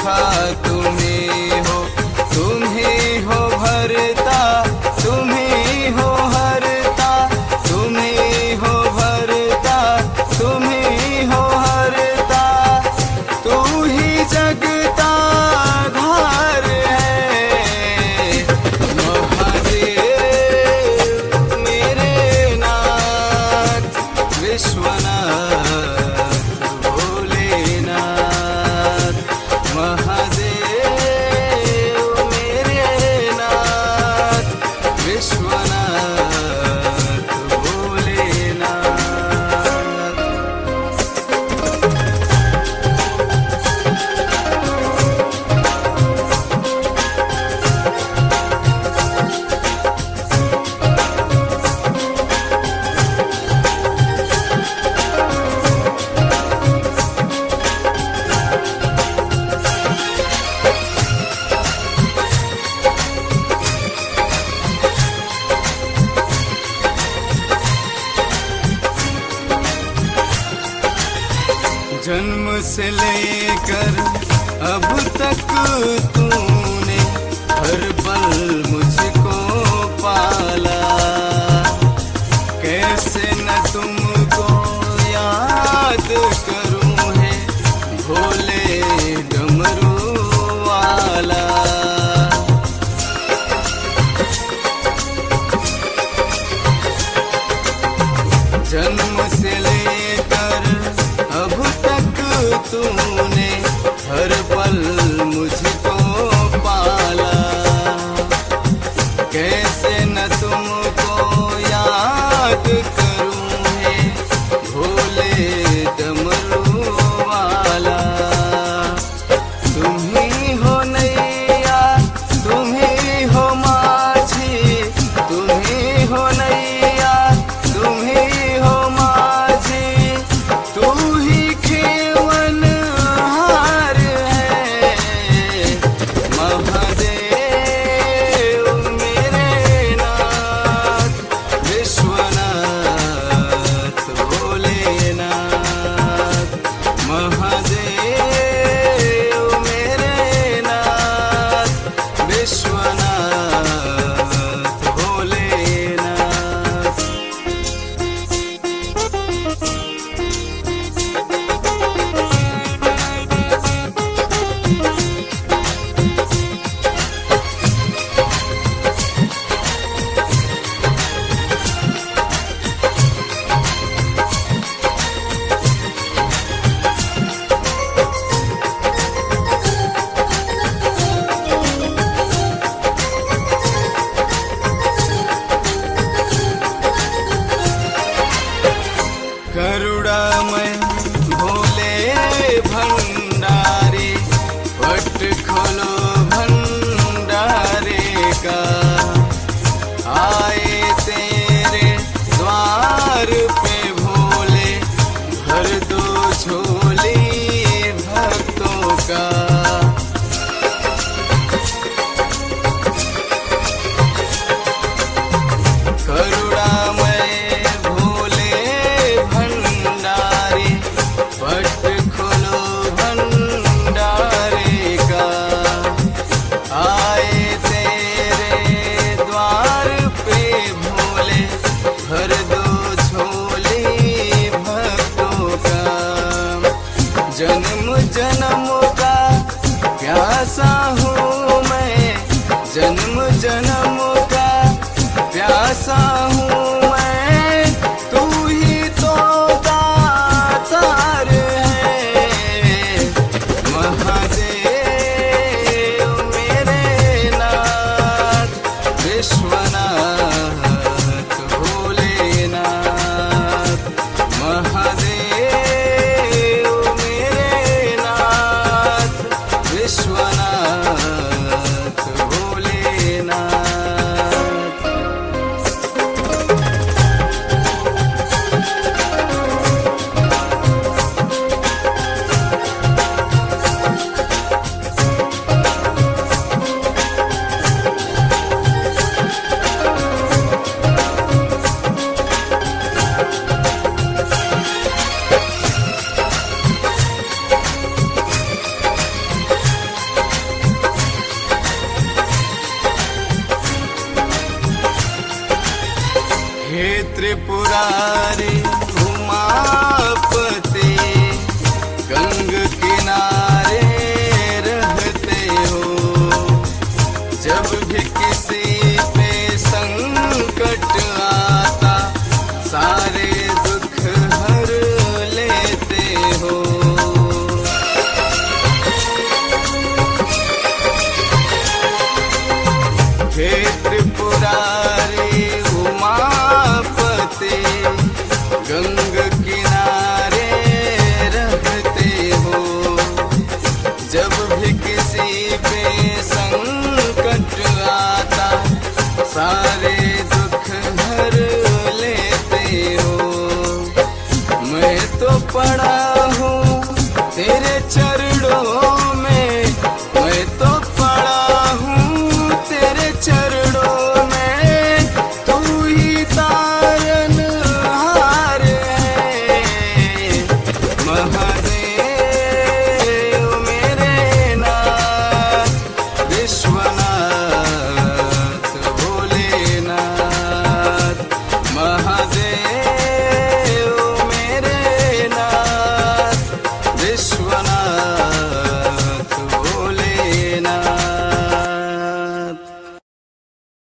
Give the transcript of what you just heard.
देखा तुम्हें हो भरता, तुम्हें हो हरता, तुम्हें हो भरता, तुम्हें हो हरता, तू ही जगता धार है। महादेव मेरे नाथ विश्वनाथ भोलेनाथ, महादेव मेरे नाथ विश्वनाथ भोलेनाथ। जन्म से लेकर अब तक तूने हर पल मुझको पाला, कैसे न तुमको याद करूं है भोले डमरू वाला। जन्म से लेकर अब तक तूने हर पल मुझको पाला, कैसे न तुमको याद करूं है भोले डमरू वाला। तुम ही हो नैया, तुम ही हो माझी, तुम ही हो नैया, तुम ही हो माझी, तू ही खेवन हार है। महादेव मेरे नाथ विश्वनाथ भोलेनाथ, महादेव मेरे नाथ विश्वनाथ भोलेनाथ। करुणामय भोले भंडारे, पट खोलो भंडारे का, आए तेरे द्वार पे भोले, भर दो झोली भक्तों का। करुणामय भोले भंडारे, पट खोलो भंडारे का, आए तेरे द्वार पे भोले, भर दो झोली भक्तों का। जन्म जन्म का प्यासा हूँ मैं, जन्म जन्म का प्यासा हूँ मैं, तू ही तो दातार है। महादेव मेरे नाथ विश्वनाथ भोलेनाथ, महादेव मेरे नाथ विश्वनाथ भोलेनाथ। तो पड़ा